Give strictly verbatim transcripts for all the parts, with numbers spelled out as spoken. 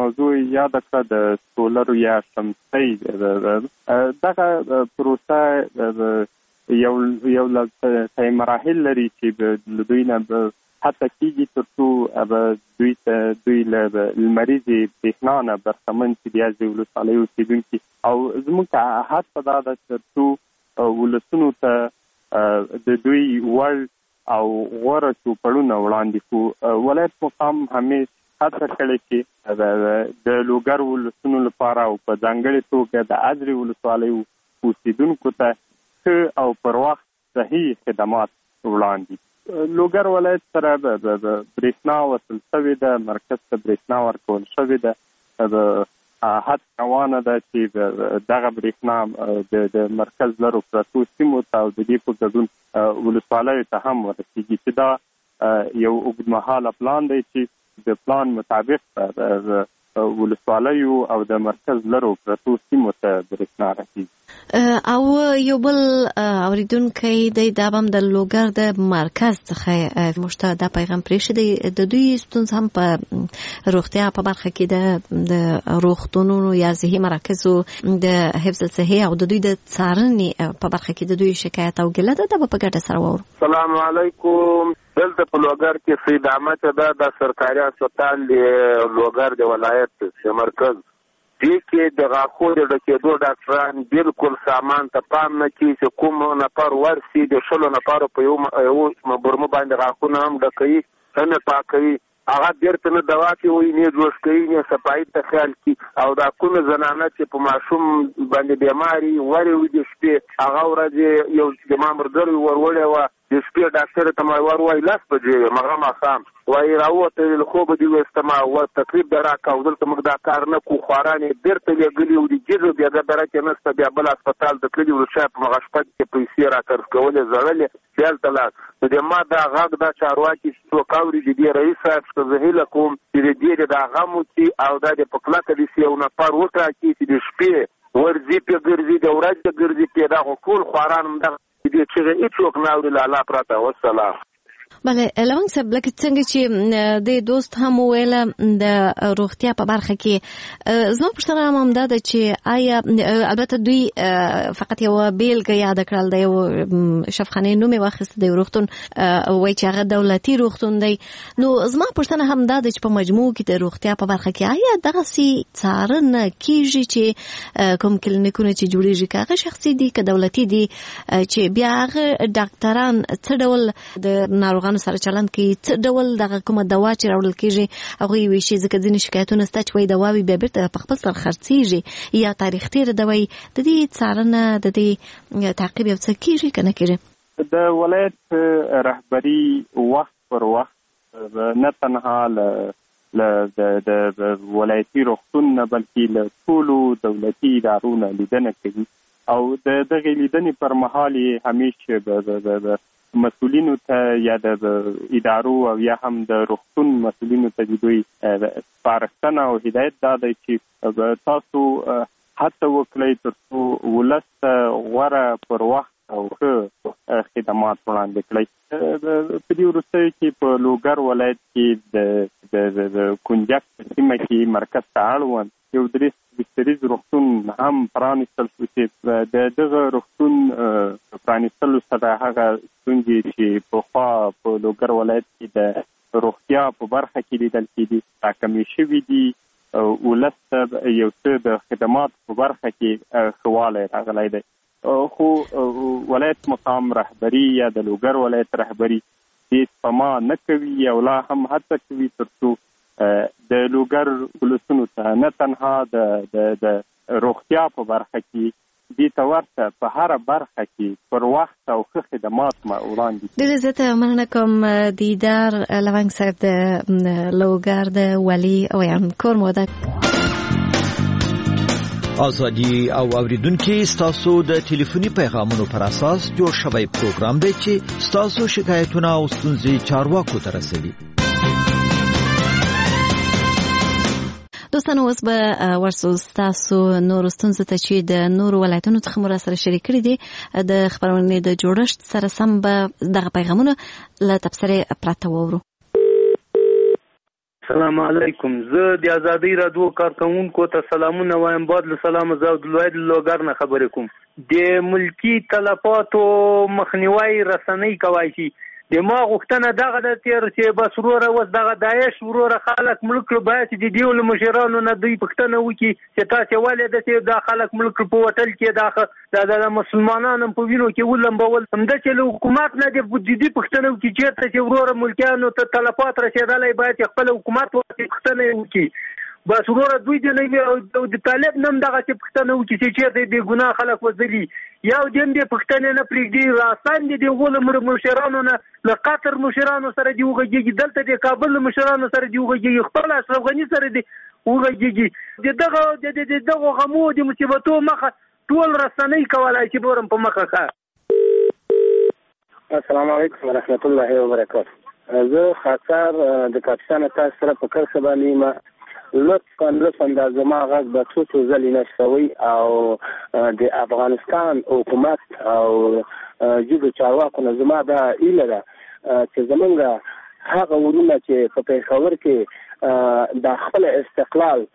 موضوع یاد کړه د سولر یا شمسي دغه پروسه یو یو لږ مراحل لري چې دوی نه حتی کېږي تر څو دوی ته دوی له لمریزې برېښنا نه برخمن چې بیا د ولسوالیو اوسېدونکي او زموږ هڅه دا ده تر څو ولسونو ته د دوی وړ او غوره چوپړونه وړاندې کړو. ولایت مقام همیش هڅه کړې چې د لوګر ولسونو لپاره او په ځانګړې توګه د ازرې ولسوالیو اوسېدونکو ته ښه او پر وخت صحیح خدمات وړاندې. لوګر ولایت سره برېښنا وصل شوې ده، مرکز ته برېښنا ورکول شوې ده. هڅه روانه ده چې دغه برېښنا د مرکز لرو پرتو سیمو ته او د دې په ګډون ولسوالیو ته هم ورسېږي چې دا یو اوږدمهاله پلان دی چې د پلان مطابق ولسوالیو او د مرکز لرو پرتو سیمو ته برېښنا رسېږي. او یو بل اوریدونکی دی دا هم د لوګر د مرکز څخه موږ ته دا پیغام پرېښی دی د دوی ستونزه هم په روغتیا په برخه کې د روغتونونو یا صحي مراکزو د حفظ صحي او د دوی د څارنې په برخه کې د دوی شکایت او ګیله ده. دا به په ګډه سره واورو. السلام علیکم. دلته په لوګر کې سید احمد دا د سرکاري هسپتال دی لوګر د ولایت د مرکز دې کې د غاښو د ډکېدو ډاکټران بالکل سامان ته پام نه کوي چې کوم نفر ورسي د شلو نفرو په یو برمه باندې غاښونه هم ډکوي ښه نه پاکوي هغه بیرته نه دوا کوي نه جوش کوي نه صفایي ته خیال کوي او دا کومه زنانه چې په ماشوم باندې بیماري ورې وي د شپې هغه ورځ یو زما ملګري ورولې وه د شپې ډاکټر ته ما ور وایي لس بجې مغه ماښام وایي راووته له خوبه دې ویسته ما ور تقریب به راکړه او دلته موږ دا کار نه کوو خواران یې بیرته لېږلي و د جزو بیا د درکې نشته بیا بل هسپتال د کلي ولشا په مغه شپه کې پیسې راکرز کولې زړلې چې هلته لاس نو د ما دا غږ دا چارواکي چې څوک اوري د دې رئیس صاحب څخه زه هیله کوم چې د دې د غم وکړي او دا د په کلکه داسې یو نفر وټاکي چې د شپې ورځي پې ګرځي د ورځې ګرځي پې دغه ټول خواران همدغه دې چې هېڅوک نه اوري له الله پرته. والسلام. بله لونګ صاحب لکه څنګه چې د دوست هم ویله د روغتیا په برخه کې زما پوښتنه هم همدا ده چې آیا البته دوی فقط یو بیلګه یاد کړل د یو شفاخانې نوم یې واخیست د یو روغتون وایي چې هغه دولتي روغتون دی نو زما پوښتنه همدا ده چې په مجموع کې د روغتیا په برخه کې آیا دغسې څارنه کېږي چې کوم کلینیکونه چې جوړېږي که هغه شخصي دي که دولتي دي چې بیا هغه ډاکټران څه ډول د ناروغانو سره چلند کوي څه ډول دغه کومه دوا چې راوړل کېږي هغوی ویشي ځکه ځینې شکایتونه شته چې وایي دواوې بیا بېرته په خپل سر خرڅېږي یا تاریخ تېره دوایي د دې څارنه د دې تعقیب یو څه کېږي که نه کېږي؟ د ولایت رهبري وخت پر وخت نه تنها له د ولایتي روغتون نه بلکې له ټولو دولتي ادارو نه لیدنه کوي او د دغې لیدنې پر مهال یې همیشه مسؤلینو ته یا د ادارو او یا هم د روغتون مسؤلینو ته د دوی سپارښتنه او هدایت دا دی چې تاسو هڅه وکړئ تر څو ولس ته غوره پر وخت او ښه خدمات وړاندې کړئ. په دې وروستیو کې په لوګر ولایت کې د کنجک په سیمه کې مرکز ته اړوند یو درې بستریز روغتون هم پرانیستل شو چې د دغه روغتون پرانیستلو سره هغه ستونزې چې پخوا په لوګر ولایت کې د روغتیا په برخه کې لیدل کېدي راکمې شوي دي ولس ته یو څه د خدمات په برخه کې ښه والی راغلی دی خو ولایت مقام رهبري یا د لوګر ولایت رهبري دې سپما نه کوي او لا هم هڅه کوي تر څو د لوګر ولسونو ته نه تنها د د روغتیا په برخه کې دې ته ورته په هره برخه کې پر وخت او ښه خدمات وړاندې کړي. ډېره زیاته مننه کوم دیدار لونګ صاحب د لوګر د ولي اویان کور موده ازادي او اوریدونکو ستاسو د ټلیفوني پیغامونو پر اساس جوړ شوی پروګرام دی چې ستاسو شکایتونه او ستونزې چارواکو ته رسوي. دوستانو اوس به ورسو ستاسو نور ستونزو ته چې د نورو ولایتونو څخه مو راسره شریک کړي دي د خپرونې د جوړښت سره سم به دغه پیغامونه له تبصرې پرته واورو. السلام علیکم. زه د ازادۍ رادیو کارکونکو ته سلامونه وایم. بعد له سلام زه عبدالواحد لوګر نه خبرې کوم. د ملکی تلفاتو مخنیوي رسنۍ کوي شي. د ما غوښتنه دغه د تیر چې بس وروره اوس دغه داعش وروره خلک ملک باید د دې ول مشرانو نه دوی پښتنه وکي چې تاسو ولې د چې د خلک ملک په وټل کې د د مسلمانانو په وینو کې ولم بول هم د چې حکومت نه د دې پښتنه وکي چې چې وروره ملکیانو ته تلفات رسیدلای باید خپل حکومت پښتنه وکي. بس وروره دوی د نه د طالب نم دغه چې پښتنه وکي چې د بے ګناه خلک وځلي یو دیم د پښتنه نه پرېږدي راستان دي د ول مشرانو نه له قطر مشرانو سره دی وګږي دلته د کابل مشرانو سره دی وګږي خپل اشرف غنی سره دی وګږي دغه د دغه غمو د مصیبتو مخه ټول رسنۍ کولای چې بورم په مخه ښه. السلام علیکم ورحمت الله وبرکاته. زه خاطر د پاکستان تاسو سره په کار سبا نیمه لطفا لطفا د زما غږ به څو څو ځلې نشوي او د افغانستان حکومت او جګو چارواکو نه زما دا ایله ده چې زمونږ هغه ورونه چې په پېښور کې د خپل استقلال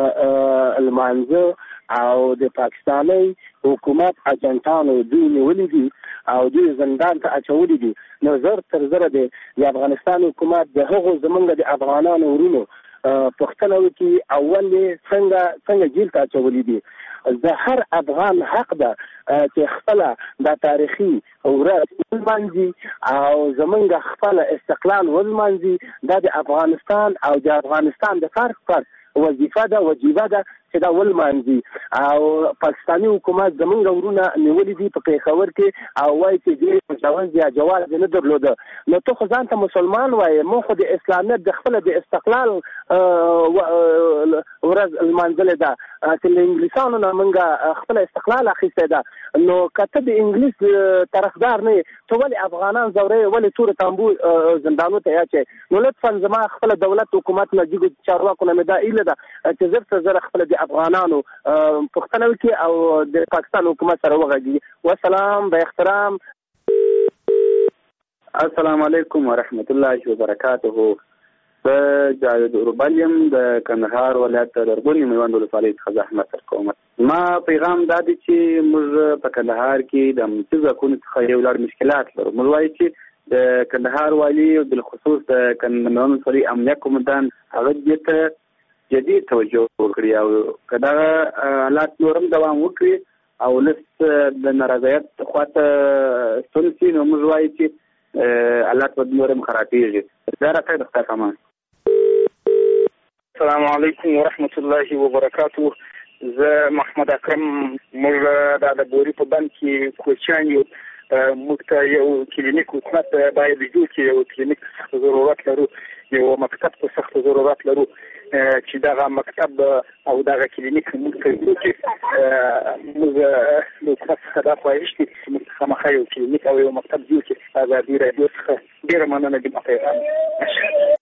المانځه او د پاکستاني حکومت اجنټانو دوی نیولې دي او دوی زندان ته اچولي دي. نو زر تر زره د افغانستان حکومت د هغو زمونږ د افغانانو ورونو پښتنه وکي اول څنګه څنګه جیل ته اچولي دي. د هر افغان حق ده چې خپل د تاریخي ورځ ولمانځي او زمونږ خپل استقلال ولمانځي. دا د افغانستان او د افغانستان د فرق فرق وظیفه ده وجیبه ده چې دا ولمانځي او پاکستاني حکومت زمونږ ورونه نیولي دي په پېښور کې او وایي چې دې مجاوز یا جواز نه درلوده. نو ته خو ځان ته مسلمان وایې مو خو د اسلامیت د خپل د استقلال ورځ لمانځلې ده چې له انګلیسانو نه موږ خپل استقلال اخیستی ده. نو که ته د انګلیس طرفدار نه یې ته ولې افغانان ځورې ولې تور تامبو زندانو ته اچې. نو لطفا زما خپل دولت حکومت نه جګو چارواکو نه مې دا ایله ده چې زر تر زره خپل د افغانانو پښتنه وکړي او د پاکستان حکومت سره وغږي. والسلام با احترام. السلام علیکم ورحمت الله وبرکاته. د جاوید اوربلیم د کندهار ولایت دربونی میوند ولسوالۍ څخه زحمت کوم. ما پیغام دا دی چې موږ په کندهار کې د امنیتي ځواکونو څخه یو لړ مشکلات لرو. موږ وایو چې د کندهار والي بالخصوص د میوند ولسوالۍ امنیه قومندان هغه دې ته جدي توجه وکړي او که دغه حالات نور هم دوام وکړي او لس د نارضایت خواته ستون شي نو موږ وایو چې حالات به نور هم خرابېږي. دا راته د خدای کمان. السلام علیکم ورحمت الله وبرکاته. زه محمد اکرم. موږ د بوري په بند کې کوچیان یو موږ ته یو کلینیک حکومت باید جوړ کړي. یو کلینیک ضرورت لرو یو مکتب په سخت ضرورت لرو چې دغه مکتب او دغه کلینیک موږ ته جوړ کړي. موږ د حکومت څخه دا خواهش کوي چې موږ خامخا یو کلینیک او یو مکتب جوړ کړي. ازادي راډیو څخه ډېره مننه د پیغام.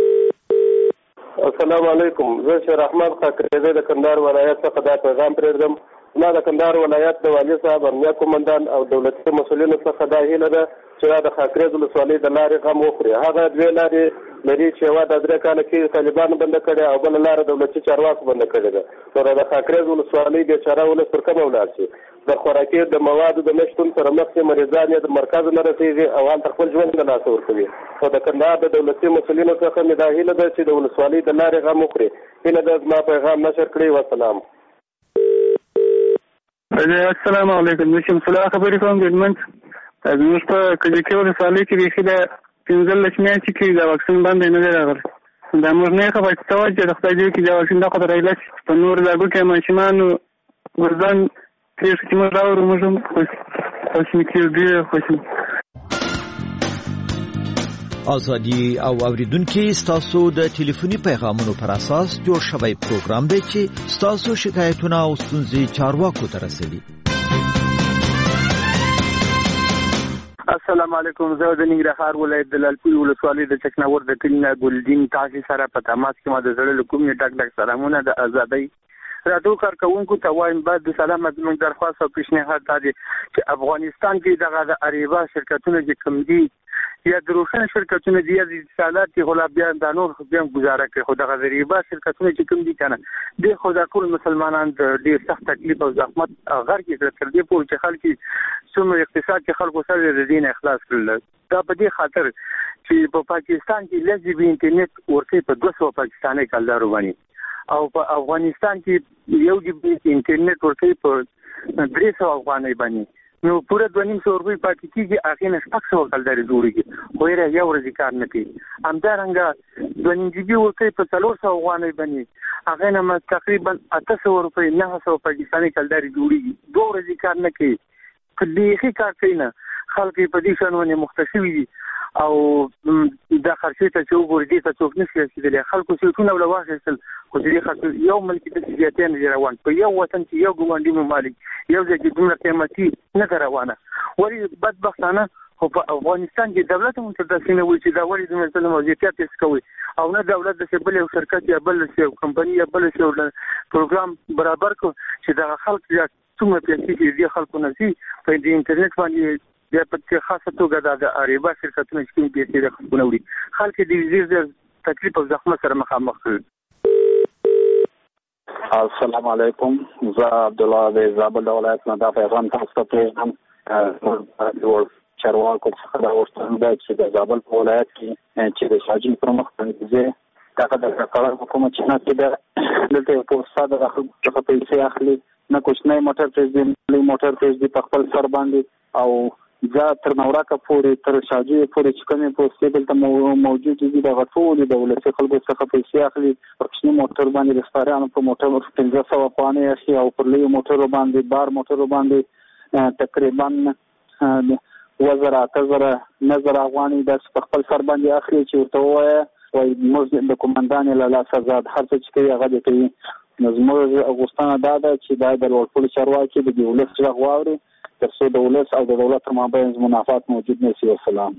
السلام علیکم. زه شیر احمد خاکریزی د کندهار ولایت څخه دا پیغام پرېږدم. ما د کندهار ولایت د والي صاحب امنیه قومندان او دولتي مسؤلینو څخه دا هیله ده چې دا د خاکریز ولسوالۍ د لارې غم وخوري. هغه دوې لارې لري چې یوه د درې کاله کې طالبانو بنده کړې او بله لاره دولتي چارواکو بنده کړې ده. نو د خاکریز ولسوالۍ بېچاره ولس پر کومه ولاړ شي؟ د خوراکي د موادو د نشتون سره مخ شي، مریضان یې د مرکز نه رسېږي او هلته خپل ژوند له لاسه ورکوي. نو د کندهار د دولتي مسؤلینو څخه مې دا هیله ده چې د ولسوالۍ د لارې غم وخوري. هیله ده زما پیغام نشر کړئ. وسلام. السلام علیکم. زه شمس الله خبرې کوم ګډمنټ. زموږ په کجکي ولسوالۍ کې بیخي د پنځلس میاشتې کې د واکسین باندې نه دی راغلی. دا موږ نه خبر ته وایي چې د خدای دې کې د واکسین دا خبره ایله شي په نور لاګو کې ماشومانو ګردان ترې چې موږ راوړو موږ هم خوشي کېږو ډېر خوشي. ازادي او اوریدونکو ستاسو د ټلیفوني پیغامونو پر اساس جوړ شوی پروګرام دی چې ستاسو شکایتونه او ستونزې چارواکو ته رسوي. السلام علیکم. زه د ننګرهار ولایت د لالپورې ولسوالۍ د چکناور د کلي نه ګلدین تاسو سره په تماس کې ما د زړه له کومې ډک ډک سلامونه د ازادۍ راډیو کارکونکو ته وایم. بعد د سلام زموږ درخواست او پیشنهاد دا دی چې افغانستان کې دغه د اریبا شرکتونه چې کوم دي یا د روشن شرکتونه دي یا د اتصالات کې غلا بیا د نور بیا گزاره کوي. خو دغه ضریبه شرکتونه چې کوم دي کنه د خو د ټول مسلمانان د ډیر سخت تکلیف او زحمت غر کې تر دې پورې چې خلک څومره اقتصاد کې خلکو سره د دین اخلاص کړل. دا په دې خاطر چې په پاکستان کې لږ به انټرنیټ ورته په دوه سوه پاکستاني کلدارو باندې او په افغانستان کې یو جی بي انټرنیټ ورته په درې سوه افغانۍ باندې نو پوره دوه نیم سوه روپۍ پاتې کېږي. هغې نه شپږ سوه کلدارې جوړېږي خو یې یو ورځې کار نه کوي. همدارنګه دوه نیم جي بي ورکوي په څلور سوه افغانۍ باندې هغې نه تقریبا اته سوه روپۍ نهه سوه پاکستاني کلدارې جوړېږي. دوه ورځې کار نه کوي. که بیخي کار کوي نه خلک یې په دې شیانو باندې مخته شوي دي او دا خرڅې ته چې وګوري دې ته څوک نشي رسېدلی. خلکو سیټونه له واخیستل خو چې دې خلکو یو ملک داسې زیاتې نه دي روان. په یو وطن کې یو ګاونډي ممالک یو ځای کې دومره قیمتي نه ده روانه. ولې بدبختانه خو په افغانستان کې دولت هم ورته داسې نه وایي چې دا ولې دومره ظلم او زیاتیات یې کوي او نه دولت داسې بل یو شرکت یا بل یو کمپنۍ یا بل یو پروګرام برابر کړو چې دغه خلک څومره پیسې چې دې خلکو نه شي په دې انټرنیټ باندې بیا په خاصه توګه د اریبا شرکتونه چې کوم پیسې د خلکو نه وړي خلک دې ډېر تکلیف او زحمت سره مخامخ کړي. السلام علیکم. زه عبدالله د زابل ولایت نه دا پیغام تاسو ته پرېږدم. چارواکو څخه دا غوښتنه ده چې د زابل په ولایت کې چې د شاجین پر مخ باندې دغه د کړه حکومت چې نه کېده دلته یو پوسټ د خلکو څخه پیسې اخلي نه کوچنی موټر پرېږدي لوی موټر پرېږدي په خپل سر باندې او ځا تر نوراکه پورې تر شاجي پورې چې کومې پوسټې دلته موجود دي دغه ټولې د ولسي خلکو څخه پیسې اخلي. پر کوچني موټر باندې د سپاریانو په موټر پنځه سوه افغانۍ اخلي او پر لوی موټرو باندې بار موټرو باندې تقریبا اووه زره اته زره نه زره افغانۍ داسې په خپل سر باندې اخلي چې ورته ووایه وایي موږ د قومندانې له لاسه ازاد هر څه چې کوي هغه دې کوي. نو زموږ غوښتنه دا ده چې دا د لوړپوړو چارواکي د دې ولس غږ واوري تر څو د ولس او د دولت تر مابین منافات موجود نه شي. والسلام.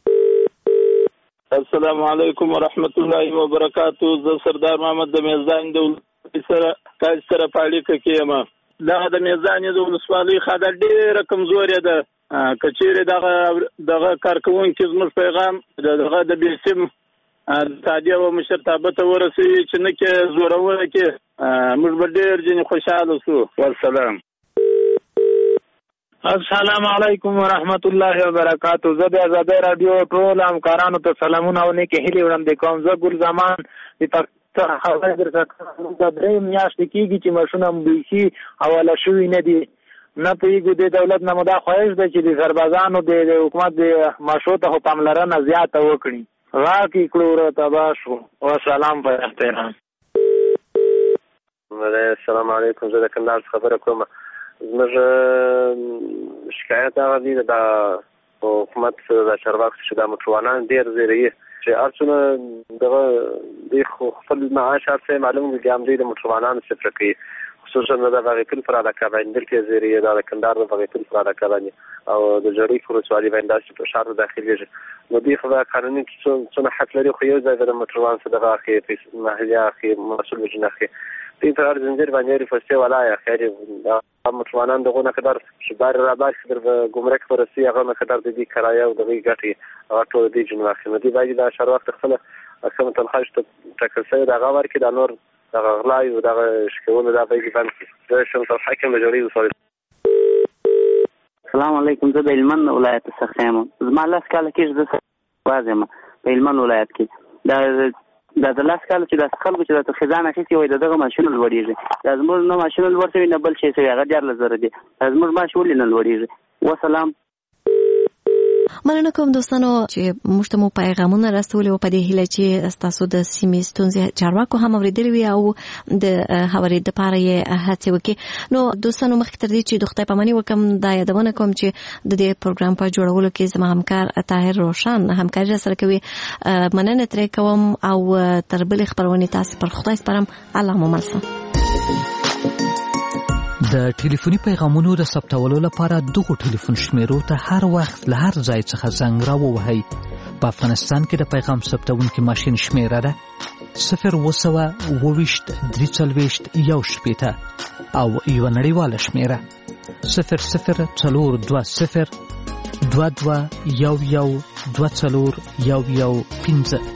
السلام علیکم ورحمت الله وبرکاتو. زه سردار محمد د میزان د سره تاسو سره پالیکه کېم. دا د میزان د ولسوالۍ خاطر ډېره کمزوري ده. کچېرې دغه دغه کارکوونکي زموږ پیغام دغه د بیسیم تادیه و مشرتابه ته ورسوي چې نه کې زورونه کې موږ به ډېر ځینې خوشحاله شو. والسلام. السلام علیکم ورحمت الله وبرکاتو. زه د آزادۍ رادیو ټول همکارانو ته سلامونه او نیکې هیلې وړاندې کوم. زه ګل زمان د پاکستان خبرې درته کوم. دا درې میاشتې کېږي چې ماشونه بیخي حواله شوي نه دي. نه پوهېږو د دولت نه مو دا خواهش ده چې د سربازانو د حکومت د ماشو ته خو پاملرنه زیاته وکړي. غاښ یې کړو ورته تباه شو. وسلام په احترام. السلام علیکم. زه د کندهار څخه خبره کوم. زموږ شکایت هغه دی د حکومت د چارواکو چې دا موټروانان ډېر زیروي چې هر څونه دغه دوی خو خپل معاش هر څه معلوم وي هم دوی د موټروانانو صفر کوي خصوصا د بغیتل پر علاقه باندې دلته زیروي دا د کندهار د بغیتل پر علاقه باندې او د جړی پر ولسوالۍ باندې داسې په ښار داخليږي. نو دوی خو د قانوني څونه حق لري خو یو ځای د موټروان څخه دغه اخی محلي اخی مسؤل وجنه اخی دې په هر زنجیر باندې فسته ولایا خیر مطمئنان دغه نه قدر شبار را باش در ګمرک پرسي هغه نه قدر د دې کرایه او دغه ګټي او ټول دې جن واخلي دې باید د شهر وخت خپل اقسام تنخواهش ټاکل شوی دا غوړ کې د نور دغه غلای او دغه شکونه دا به باندې د شمس الحاکم جوړي وصول. السلام علیکم. زه د هلمند ولایت څخه یم. زما لاس کال کې د وازم په هلمند ولایت کې دا دا د لاس کال چې د خلکو چې د خزانه شي وي دغه ماشین لوړیږي. دا زموږ نو ماشین لوړ نه بل شي سوي هغه ډیر لزر دي. زموږ ماشین نه لوړیږي. وسلام. مننه کوم دوستانو چې موږ ته مو پیغامونه راستولي او په دې هیله چې تاسو د سیمې ستونزې چارواکو هم اوریدلې وي او د خبرې د پاره یې هڅه وکړي. نو دوستانو مخکې تر دې چې د خدای پاماني وکم دا یادونه کوم چې د دې پروګرام په جوړولو کې زما همکار طاهر روشن همکاري سره کوي. مننه ترې کوم او تر بلې خبرونه تاسو پر خدای سپارم. الله مو ملسه. د ټلیفوني پیغامونو د ثبتولو لپاره دغه ټلیفون شمیرو ته هر وخت له هر ځای څخه زنګ راووهئ. په افغانستان کې د پیغام ثبتونکي ماشین شمیره ده صفر اووه سوه اووه ویشت درې څلوېښت یو شپېته او یوه نړیواله شمیره صفر صفر څلور دوه صفر دوه دوه یو یو دوه څلور یو یو پنځه.